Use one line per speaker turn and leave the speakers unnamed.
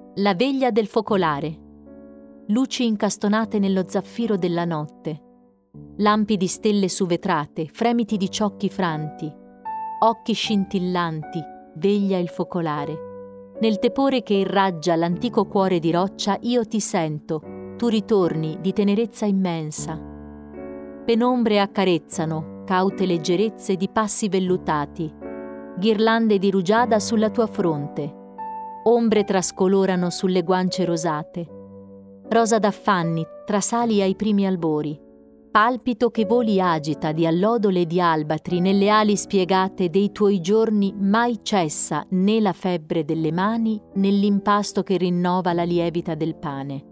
La veglia del focolare. Luci incastonate nello zaffiro della notte. Lampi di stelle suvetrate, fremiti di ciocchi franti. Occhi scintillanti, veglia il focolare. Nel tepore che irraggia l'antico cuore di roccia io ti sento, tu ritorni di tenerezza immensa. Penombre accarezzano, caute leggerezze di passi vellutati, ghirlande di rugiada sulla tua fronte, ombre trascolorano sulle guance rosate, rosa d'affanni trasali ai primi albori, palpito che voli agita di allodole e di albatri nelle ali spiegate dei tuoi giorni mai cessa né la febbre delle mani né l'impasto che rinnova la lievita del pane.